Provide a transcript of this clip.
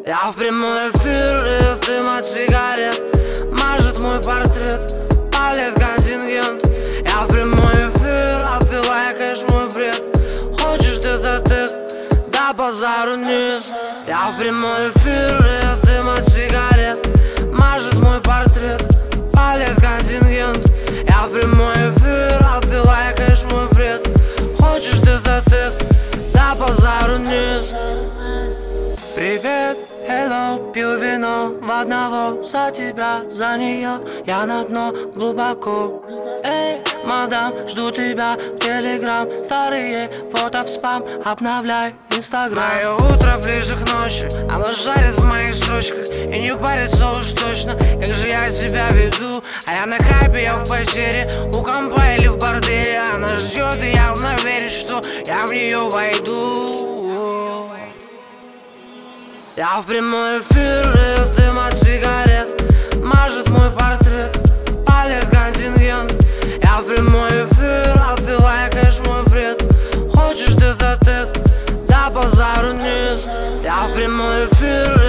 Я в прямой эфир, и дым от сигарет мажет мой портрет, палит контингент. Я в прямой эфир, а ты лайкаешь мой бред. Хочешь ты тет, да базару нет. Я в прямой эфир, и дым от сигарет мажет мой портрет, палит контингент. Я в прямой эфир, а ты лайкаешь мой бред. Хочешь ты тет, да базару нет. Привет, hello, пью вино в одного. За тебя, за нее, я на дно глубоко. Эй, мадам, жду тебя в телеграм. Старые фото в спам, обновляй инстаграм. Мое утро ближе к ночи, оно жарит в моих строчках. И не парится уж точно, как же я себя веду. А я на хайпе, я в потере, у компа или в борделе. Она ждет и явно верит, что я в нее войду. Я в прямой эфир, и дым от сигарет мажет мой портрет, палит контингент. Я в прямой эфир, а ты лайкаешь мой бред. Хочешь ты тет, да базару нет. Я в прямой эфир,